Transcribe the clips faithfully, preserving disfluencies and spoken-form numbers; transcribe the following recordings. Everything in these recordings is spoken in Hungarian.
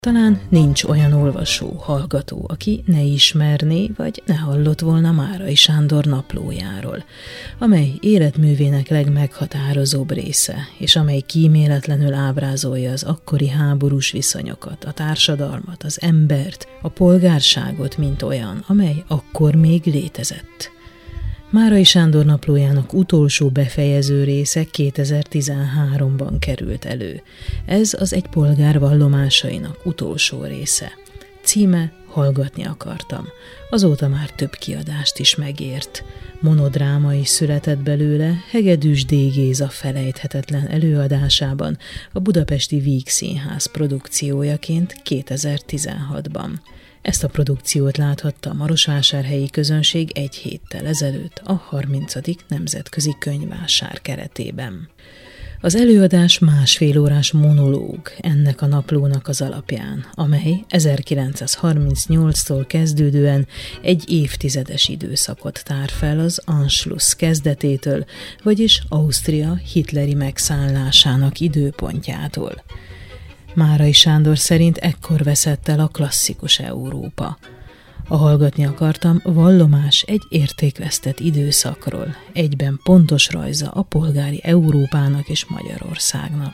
Talán nincs olyan olvasó, hallgató, aki ne ismerné, vagy ne hallott volna Márai Sándor naplójáról, amely életművének legmeghatározóbb része, és amely kíméletlenül ábrázolja az akkori háborús viszonyokat, a társadalmat, az embert, a polgárságot, mint olyan, amely akkor még létezett. Márai Sándor naplójának utolsó befejező része kétezer-tizenháromban került elő. Ez az egy polgár vallomásainak utolsó része. Címe Hallgatni akartam. Azóta már több kiadást is megért. Monodráma is született belőle Hegedűs D. Géza felejthetetlen előadásában, a Budapesti Víg Színház produkciójaként kétezer-tizenhatban. Ezt a produkciót láthatta a marosvásárhelyi közönség egy héttel ezelőtt a harmincadik nemzetközi könyvvásár keretében. Az előadás másfél órás monológ ennek a naplónak az alapján, amely ezerkilencszázharmincnyolctól kezdődően egy évtizedes időszakot tár fel az Anschluss kezdetétől, vagyis Ausztria hitleri megszállásának időpontjától. Márai Sándor szerint ekkor veszett el a klasszikus Európa. A Hallgatni akartam vallomás egy értékvesztett időszakról, egyben pontos rajza a polgári Európának és Magyarországnak.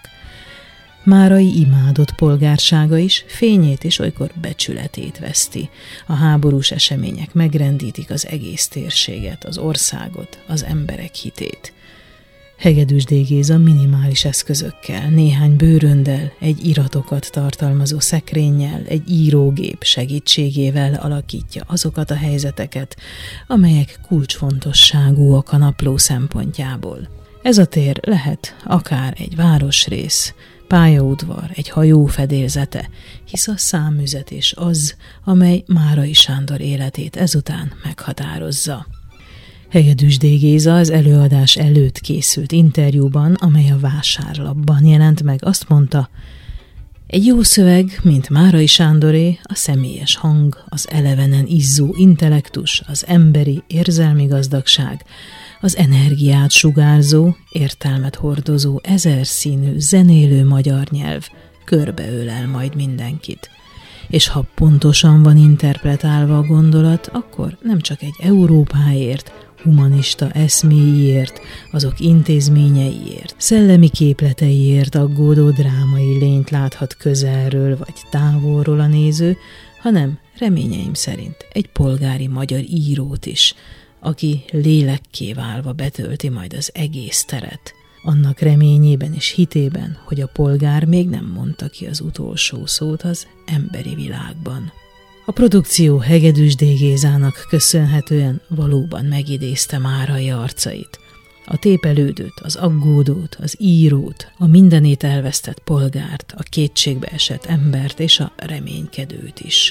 Márai imádott polgársága is fényét és olykor becsületét veszti. A háborús események megrendítik az egész térséget, az országot, az emberek hitét. Hegedűs D. Géza minimális eszközökkel, néhány bőröndel, egy iratokat tartalmazó szekrénnyel, egy írógép segítségével alakítja azokat a helyzeteket, amelyek kulcsfontosságúak a napló szempontjából. Ez a tér lehet akár egy városrész, pályaudvar, egy hajó fedélzete, hisz a számüzetés az, amely Márai Sándor életét ezután meghatározza. Hegedűs D. Géza az előadás előtt készült interjúban, amely a Vásárlapban jelent meg, azt mondta: egy jó szöveg, mint Márai Sándoré, a személyes hang, az elevenen izzó intellektus, az emberi érzelmi gazdagság, az energiát sugárzó, értelmet hordozó, ezerszínű, zenélő magyar nyelv körbeölel majd mindenkit. És ha pontosan van interpretálva a gondolat, akkor nem csak egy Európáért, humanista eszméiért, azok intézményeiért, szellemi képleteiért aggódó drámai lényt láthat közelről vagy távolról a néző, hanem reményeim szerint egy polgári magyar írót is, aki lélekké válva betölti majd az egész teret, annak reményében és hitében, hogy a polgár még nem mondta ki az utolsó szót az emberi világban. A produkció Hegedűs D. Gézának köszönhetően valóban megidézte Márai arcait. A tépelődőt, az aggódót, az írót, a mindenét elvesztett polgárt, a kétségbe esett embert és a reménykedőt is.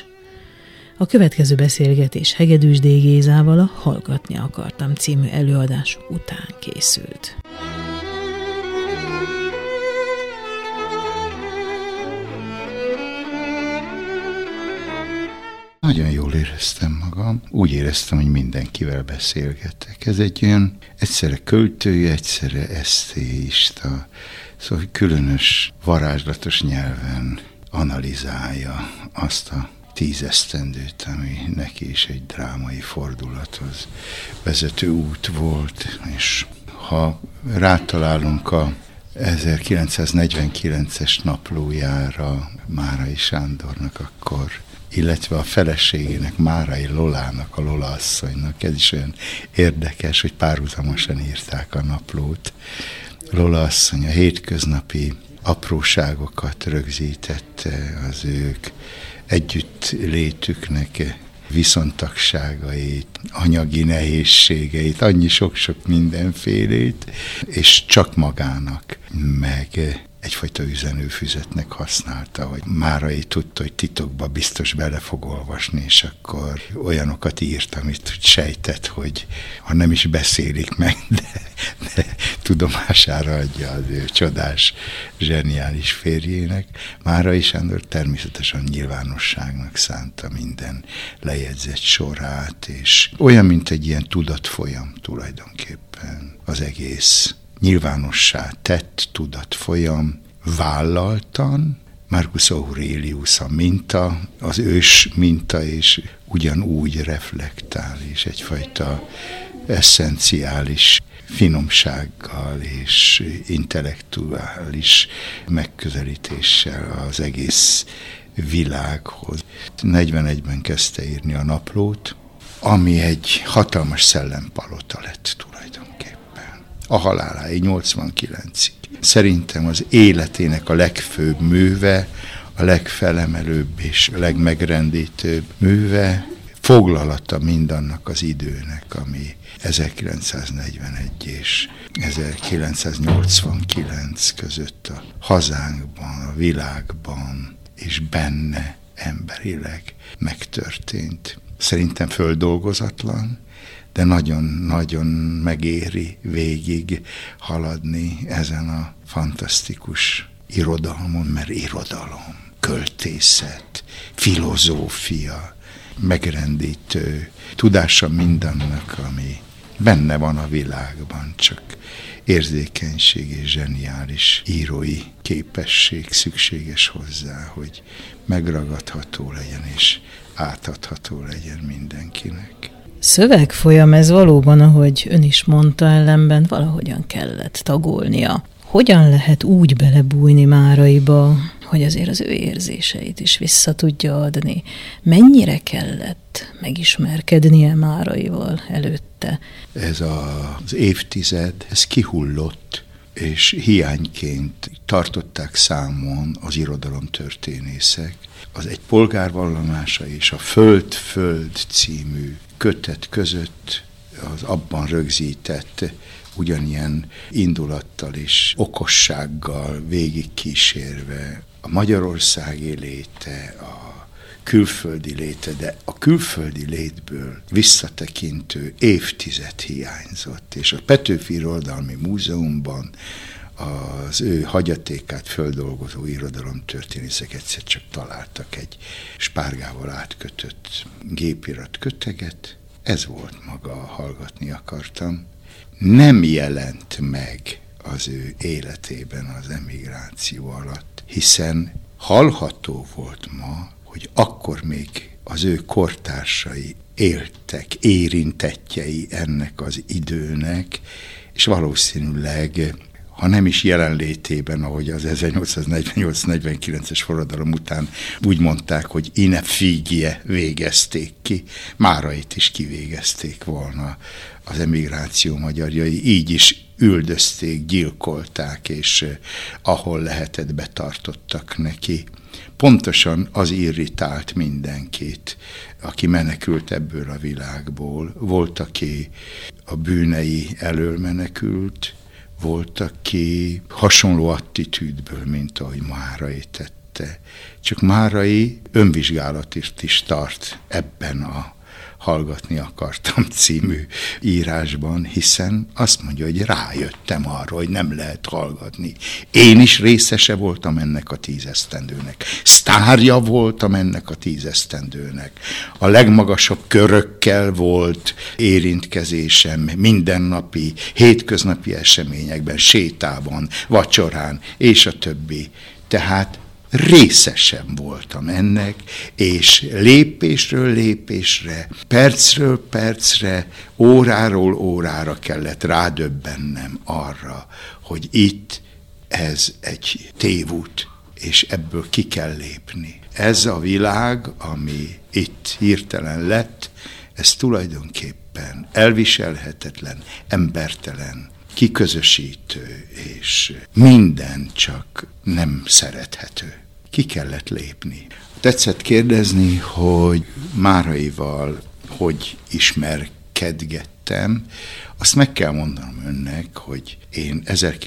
A következő beszélgetés Hegedűs D. Gézával a Hallgatni akartam című előadás után készült. Nagyon jól éreztem magam. Úgy éreztem, hogy mindenkivel beszélgetek. Ez egy olyan egyszerre költői, egyszerre esztéista, szóval különös, varázslatos nyelven analizálja azt a tíz esztendőt, ami neki is egy drámai fordulathoz vezető út volt, és ha rátalálunk a ezerkilencszáznegyvenkilences naplójára Márai Sándornak, akkor illetve a feleségének, Márai Lolának, a Lola asszonynak. Ez is olyan érdekes, hogy párhuzamosan írták a naplót. Lola asszony a hétköznapi apróságokat rögzítette, az ők együtt létüknek viszontagságait, anyagi nehézségeit, annyi sok-sok mindenfélét, és csak magának, meg egyfajta üzenőfüzetnek használta, hogy Márai tudta, hogy titokba biztos bele fog olvasni, és akkor olyanokat írt, amit sejtett, hogy ha nem is beszélik meg, de, de tudomására adja az ő csodás, zseniális férjének. Márai Sándor természetesen nyilvánosságnak szánta minden lejegyzett sorát, és olyan, mint egy ilyen tudatfolyam tulajdonképpen az egész nyilvánossá tett tudatfolyam vállaltan, Marcus Aurelius a minta, az ős minta, és ugyanúgy reflektál, és egyfajta eszenciális finomsággal és intellektuális megközelítéssel az egész világhoz. negyvenegyben kezdte írni a Naplót, ami egy hatalmas szellempalota lett tulajdonképpen. A haláláig nyolcvankilencig. Szerintem az életének a legfőbb műve, a legfelemelőbb és a legmegrendítőbb műve, foglalata mindannak az időnek, ami ezerkilencszáznegyvenegy és ezerkilencszáznyolcvankilenc között a hazánkban, a világban és benne emberileg megtörtént. Szerintem földolgozatlan, de nagyon-nagyon megéri végig haladni ezen a fantasztikus irodalmon, mert irodalom, költészet, filozófia, megrendítő tudása mindannak, ami benne van a világban, csak érzékenység és zseniális írói képesség szükséges hozzá, hogy megragadható legyen és átadható legyen mindenkinek. Szövegfolyam ez valóban, ahogy ön is mondta, ellenben valahogyan kellett tagolnia. Hogyan lehet úgy belebújni Máraiba, hogy azért az ő érzéseit is vissza tudja adni? Mennyire kellett megismerkednie Máraival előtte? Ez az évtized, ez kihullott, és hiányként tartották számon az irodalomtörténészek. Az Egy polgárvallomása és a Föld-Föld című kötet között az abban rögzített ugyanilyen indulattal és okossággal végig kísérve a magyarországi léte, a külföldi léte, de a külföldi létből visszatekintő évtized hiányzott, és a Petőfi Irodalmi Múzeumban az ő hagyatékát földolgozó irodalomtörténészek egyszer csak találtak egy spárgával átkötött gépirat köteget. Ez volt maga, hallgatni akartam. Nem jelent meg az ő életében az emigráció alatt, hiszen hallható volt ma, hogy akkor még az ő kortársai éltek, érintettjei ennek az időnek, és valószínűleg, ha nem is jelenlétében, ahogy az ezernyolcszáznegyvennyolc negyvenkilences forradalom után úgy mondták, hogy ine figye végezték ki, Márait is kivégezték volna az emigráció magyarjai, így is üldözték, gyilkolták, és ahol lehetett betartottak neki. Pontosan az irritált mindenkit, aki menekült ebből a világból. Volt, aki a bűnei elől menekült, volt, aki hasonló attitűdből, mint ahogy Márai tette. Csak Márai önvizsgálatot is tart ebben a Hallgatni akartam című írásban, hiszen azt mondja, hogy rájöttem arra, hogy nem lehet hallgatni. Én is részese voltam ennek a tízesztendőnek. Sztárja voltam ennek a tízesztendőnek. A legmagasabb körökkel volt érintkezésem mindennapi, hétköznapi eseményekben, sétában, vacsorán, és a többi. Tehát részesem voltam ennek, és lépésről lépésre, percről percre, óráról órára kellett rádöbbennem arra, hogy itt ez egy tévút, és ebből ki kell lépni. Ez a világ, ami itt hirtelen lett, ez tulajdonképpen elviselhetetlen, embertelen, kiközösítő, és minden csak nem szerethető. Ki kellett lépni. Tetszett kérdezni, hogy Máraival hogy ismerkedgettem. Azt meg kell mondanom önnek, hogy én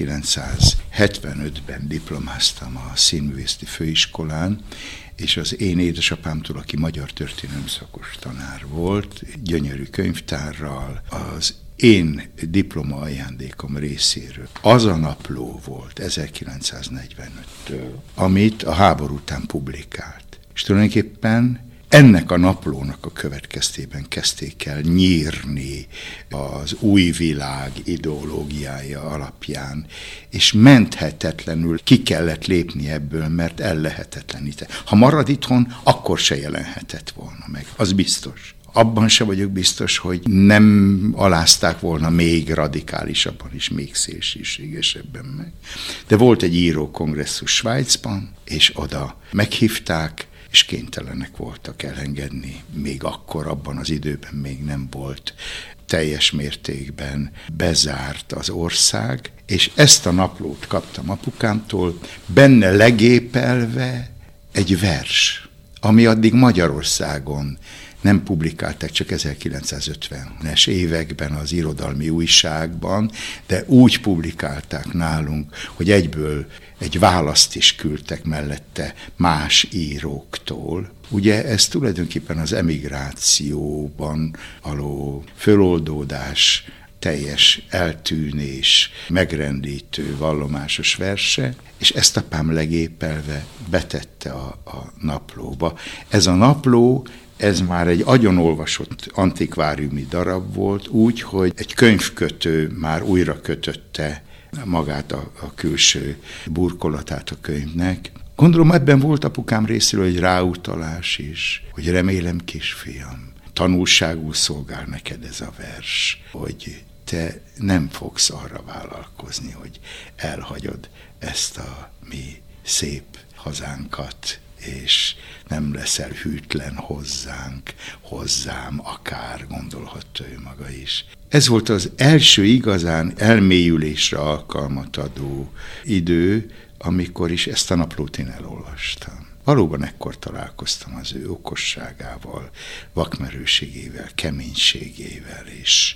ezerkilencszázhetvenötben diplomáztam a Színművészeti Főiskolán, és az én édesapámtól, aki magyar történelem szakos tanár volt, gyönyörű könyvtárral, az én diploma ajándékom részéről az a napló volt ezerkilencszáznegyvenöttől, amit a háború után publikált. És tulajdonképpen Ennek a naplónak a következtében kezdték el nyírni az új világ ideológiája alapján, és menthetetlenül ki kellett lépni ebből, mert ellehetetlenített. Ha marad itthon, akkor se jelenhetett volna meg, az biztos. Abban se vagyok biztos, hogy nem alázták volna még radikálisabban is, még szélsőségesebben meg. De volt egy írókongresszus Svájcban, és oda meghívták, és kénytelenek voltak elengedni. Még akkor, abban az időben még nem volt teljes mértékben bezárt az ország, és ezt a naplót kaptam apukámtól, benne legépelve egy vers, ami addig Magyarországon nem publikálták, csak ezerkilencszázötvenes években az irodalmi újságban, de úgy publikálták nálunk, hogy egyből egy választ is küldtek mellette más íróktól. Ugye ez tulajdonképpen az emigrációban való föloldódás, teljes eltűnés, megrendítő, vallomásos verse, és ezt apám legépelve betette a, a naplóba. Ez a napló, ez már egy agyonolvasott antikváriumi darab volt, úgy, hogy egy könyvkötő már újra kötötte magát a, a külső burkolatát a könyvnek. Gondolom ebben volt apukám részéről egy ráutalás is, hogy remélem, kisfiam, tanulságul szolgál neked ez a vers, hogy te nem fogsz arra vállalkozni, hogy elhagyod ezt a mi szép hazánkat, és nem leszel hűtlen hozzánk, hozzám akár, gondolhatta ő maga is. Ez volt az első igazán elmélyülésre alkalmat adó idő, amikor is ezt a naplót én elolvastam. Valóban ekkor találkoztam az ő okosságával, vakmerőségével, keménységével és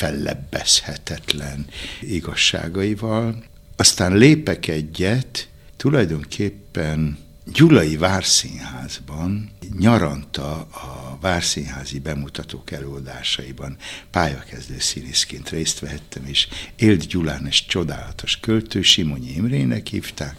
megfellebbezhetetlen igazságaival. Aztán lépek egyet, tulajdonképpen Gyulai Várszínházban nyaranta a várszínházi bemutatók előadásaiban pályakezdő színészként részt vehettem, és Élt Gyulán egy csodálatos költő, Simonyi Imrének hívták,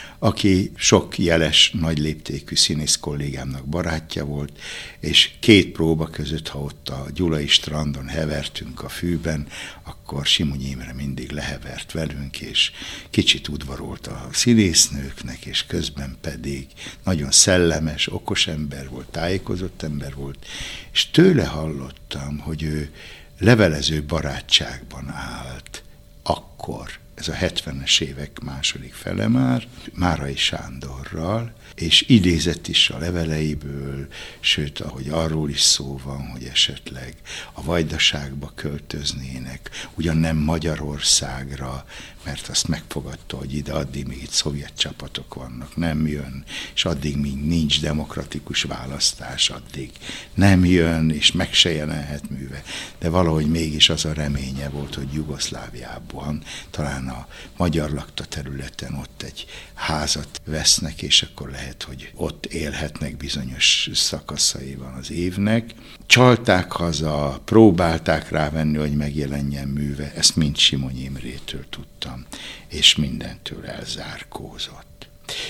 aki sok jeles, nagy léptékű színész kollégámnak barátja volt, és két próba között, ha ott a Gyulai strandon hevertünk a fűben, akkor Simonyi Imre mindig lehevert velünk, és kicsit udvarolt a színésznőknek, és közben pedig nagyon szellemes, okos ember volt, tájékozott ember volt, és tőle hallottam, hogy ő levelező barátságban állt akkor, ez a hetvenes évek második fele már, Márai Sándorral, és idézett is a leveleiből, sőt, ahogy arról is szó van, hogy esetleg a Vajdaságba költöznének, ugyan nem Magyarországra, mert azt megfogadta, hogy ide addig még itt szovjet csapatok vannak, nem jön, és addig még nincs demokratikus választás, addig nem jön, és meg se jelenhet műve. De valahogy mégis az a reménye volt, hogy Jugoszláviában, talán a magyar lakta területen ott egy házat vesznek, és akkor lehet, hogy ott élhetnek bizonyos szakaszaiban az évnek. Csalták haza, próbálták rávenni, hogy megjelenjen műve, ezt mind Simonyi Imrétől tudtam, és mindentől elzárkózott.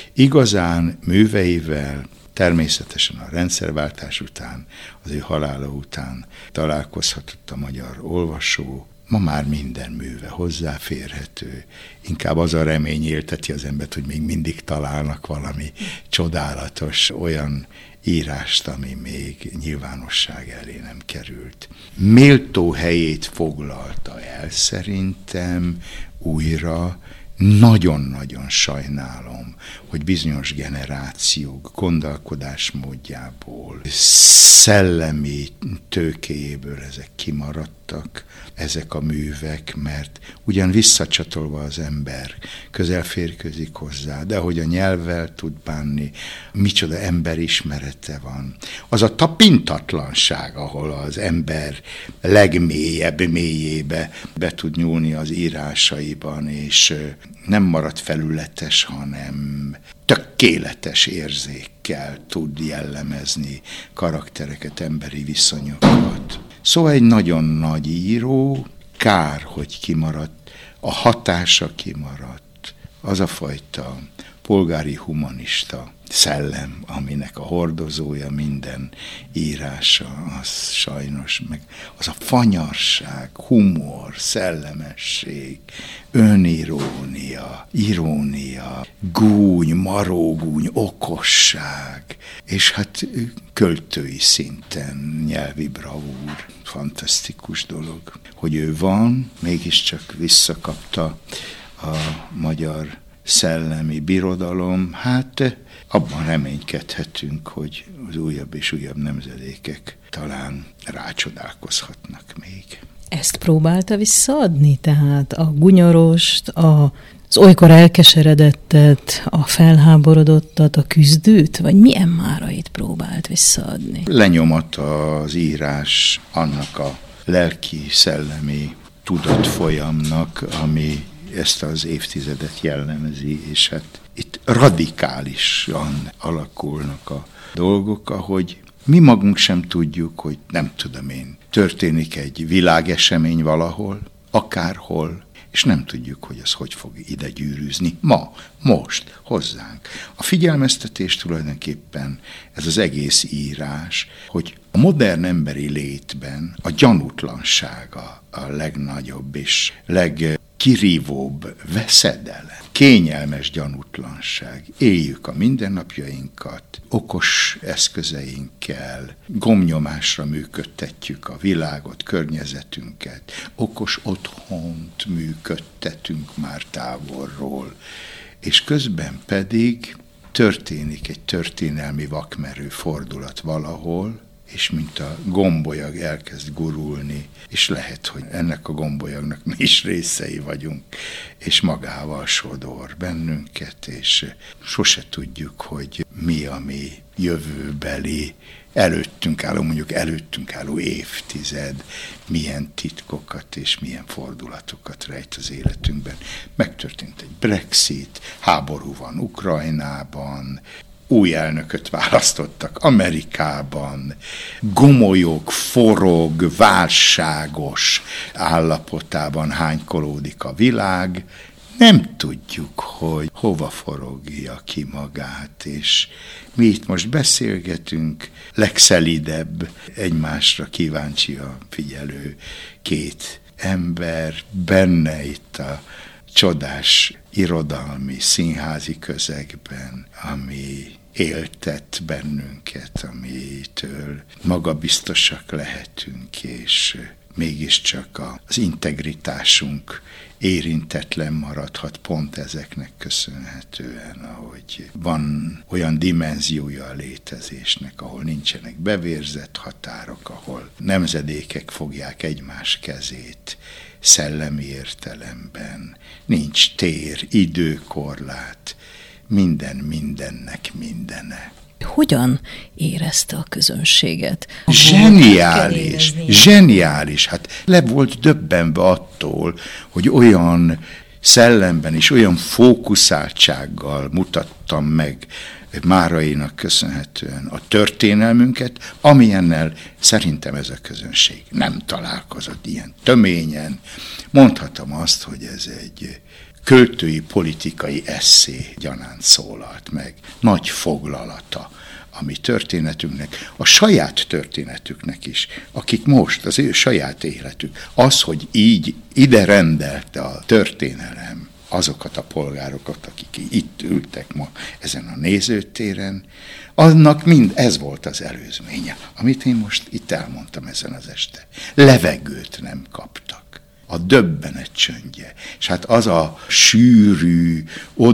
Igazán műveivel, természetesen a rendszerváltás után, az ő halála után találkozhatott a magyar olvasó. Ma már minden műve hozzáférhető, inkább az a remény élteti az embert, hogy még mindig találnak valami csodálatos, olyan írást, ami még nyilvánosság elé nem került. Méltó helyét foglalta el szerintem újra. Nagyon-nagyon sajnálom, hogy bizonyos generációk gondolkodásmódjából, szellemi tőkéjéből ezek kimaradtak, ezek a művek, mert ugyan visszacsatolva az ember közel férkőzik hozzá, de hogy a nyelvvel tud bánni, micsoda emberismerete van. Az a tapintatlanság, ahol az ember legmélyebb mélyébe be tud nyúlni az írásaiban, és nem marad felületes, hanem tökéletes érzékkel tud jellemezni karaktereket, emberi viszonyokat. Szóval egy nagyon nagy író, kár, hogy kimaradt, a hatása kimaradt, az a fajta polgári humanista szellem, aminek a hordozója minden írása, az sajnos, meg az a fanyarság, humor, szellemesség, önirónia, irónia, gúny, marógúny, okosság, és hát költői szinten nyelvi bravúr, fantasztikus dolog, hogy ő van, mégiscsak visszakapta a magyar szellemi birodalom, hát abban reménykedhetünk, hogy az újabb és újabb nemzedékek talán rácsodálkozhatnak még. Ezt próbálta visszaadni? Tehát a gunyorost, a, az olykor elkeseredettet, a felháborodottat, a küzdőt, vagy milyen márait próbált visszaadni? Lenyomat az írás annak a lelki-szellemi tudatfolyamnak, ami ezt az évtizedet jellemzi, és hát itt radikálisan alakulnak a dolgok, ahogy mi magunk sem tudjuk, hogy nem tudom én, történik egy világesemény valahol, akárhol, és nem tudjuk, hogy az hogy fog ide gyűrűzni. Ma, most, hozzánk. A figyelmeztetés tulajdonképpen ez az egész írás, hogy a modern emberi létben a gyanútlansága a legnagyobb és legkirívóbb veszedelem. Kényelmes gyanútlanság. Éljük a mindennapjainkat, okos eszközeinkkel, gomnyomásra működtetjük a világot, környezetünket, okos otthont működtetünk már távolról, és közben pedig történik egy történelmi vakmerő fordulat valahol, és mint a gombolyag elkezd gurulni, és lehet, hogy ennek a gombolyagnak mi is részei vagyunk, és magával sodor bennünket, és sose tudjuk, hogy mi a mi jövőbeli, előttünk álló, mondjuk előttünk álló évtized, milyen titkokat és milyen fordulatokat rejt az életünkben. Megtörtént egy Brexit, háború van Ukrajnában, új elnököt választottak Amerikában, gomolyog, forog, válságos állapotában hánykolódik a világ. Nem tudjuk, hogy hova forogja ki magát, és mi itt most beszélgetünk, legszelidebb, egymásra kíváncsi a figyelő két ember, benne itt a csodás irodalmi, színházi közegben, ami éltet bennünket, amitől magabiztosak lehetünk, és mégiscsak az integritásunk érintetlen maradhat pont ezeknek köszönhetően, ahogy van olyan dimenziója a létezésnek, ahol nincsenek bevérzett határok, ahol nemzedékek fogják egymás kezét szellemi értelemben, nincs tér, időkorlát, minden mindennek mindene. Hogyan érezte a közönséget? Zseniális, zseniális. Hát le volt döbbenve attól, hogy olyan szellemben és olyan fókuszáltsággal mutattam meg Márainak köszönhetően a történelmünket, amilyennel szerintem ez a közönség nem találkozott ilyen töményen. Mondhatom azt, hogy ez egy költői politikai esszé gyanánt szólalt meg, nagy foglalata a mi történetünknek, a saját történetüknek is, akik most az ő saját életük, az, hogy így ide rendelte a történelem azokat a polgárokat, akik itt ültek ma ezen a nézőtéren, annak mind ez volt az előzménye, amit én most itt elmondtam ezen az este. Levegőt nem kaptak. A döbbenet csöndje. És hát az a sűrű,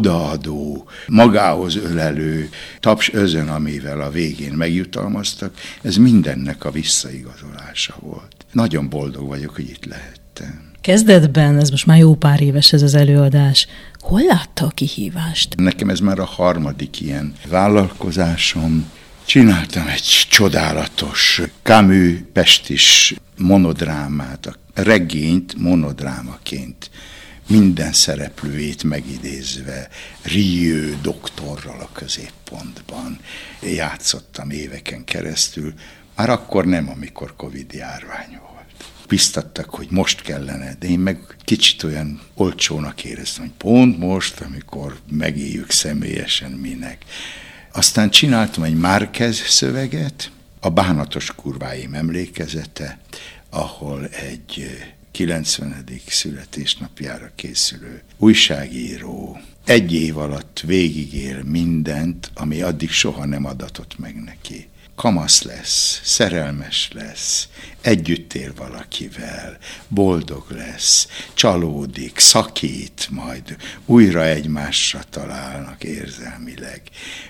odaadó, magához ölelő taps özön, amivel a végén megjutalmaztak, ez mindennek a visszaigazolása volt. Nagyon boldog vagyok, hogy itt lehettem. Kezdetben, ez most már jó pár éves ez az előadás, hol látta a kihívást? Nekem ez már a harmadik ilyen vállalkozásom. Csináltam egy csodálatos Camus pestis monodrámát, a regényt monodrámaként, minden szereplőjét megidézve, Rieu doktorral a középpontban játszottam éveken keresztül, már akkor nem, amikor Covid járvány volt. Biztattak, hogy most kellene, de én meg kicsit olyan olcsónak éreztem, hogy pont most, amikor megéljük személyesen minek. Aztán csináltam egy Márquez szöveget, a Bánatos kurváim emlékezete, ahol egy kilencvenedik születésnapjára készülő újságíró egy év alatt végigél mindent, ami addig soha nem adatott meg neki. Kamasz lesz, szerelmes lesz, együtt él valakivel, boldog lesz, csalódik, szakít, majd újra egymásra találnak érzelmileg.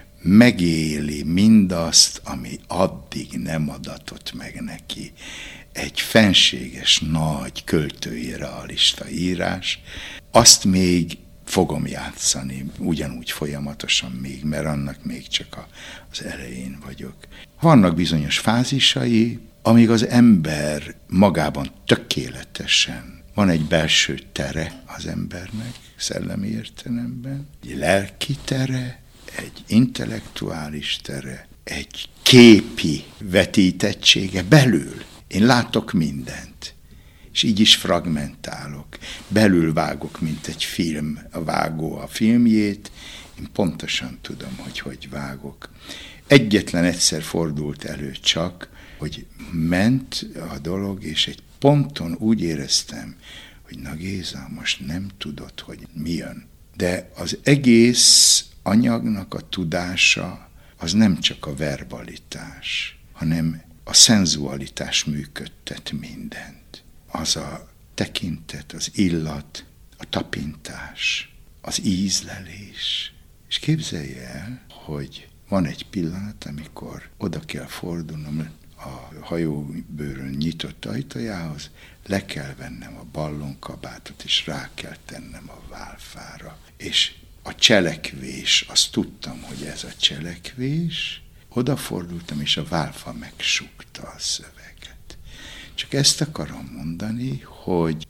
Megéli mindazt, ami addig nem adatott meg neki. Egy fenséges, nagy, költői realista írás. Azt még fogom játszani, ugyanúgy folyamatosan még, mert annak még csak a, az elején vagyok. Vannak bizonyos fázisai, amíg az ember magában tökéletesen van egy belső tere az embernek, szellemi értelemben, egy lelki tere, egy intellektuális tere, egy képi vetítettsége belül. Én látok mindent, és így is fragmentálok. Belül vágok, mint egy film, a vágó a filmjét, én pontosan tudom, hogy hogy vágok. Egyetlen egyszer fordult elő csak, hogy ment a dolog, és egy ponton úgy éreztem, hogy na Géza, most nem tudod, hogy mi jön. De az egész anyagnak a tudása az nem csak a verbalitás, hanem a szenzualitás működtet mindent. Az a tekintet, az illat, a tapintás, az ízlelés. És képzelje el, hogy van egy pillanat, amikor oda kell fordulnom a hajóbőrön nyitott ajtajához, le kell vennem a ballonkabátot, és rá kell tennem a válfára. És a cselekvés, azt tudtam, hogy ez a cselekvés, odafordultam, és a válfa megsúgta a szöveget. Csak ezt akarom mondani, hogy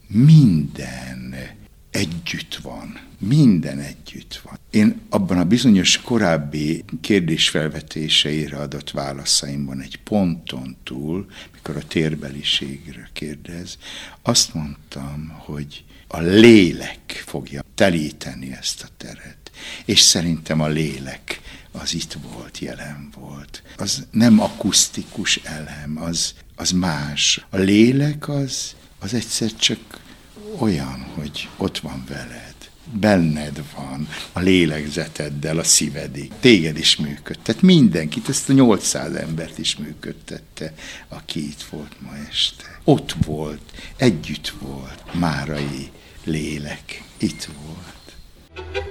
minden együtt van. Minden együtt van. Én abban a bizonyos korábbi kérdésfelvetéseire adott válaszaimban egy ponton túl, mikor a térbeliségről kérdez, azt mondtam, hogy a lélek fogja telíteni ezt a teret. És szerintem a lélek az itt volt, jelen volt. Az nem akusztikus elem, az, az más. A lélek az, az egyszer csak olyan, hogy ott van veled. Benned van, a lélegzeteddel, a szívedik. Téged is működtet, mindenkit, ezt a nyolcszáz embert is működtette, aki itt volt ma este. Ott volt, együtt volt, márai lélek, itt volt.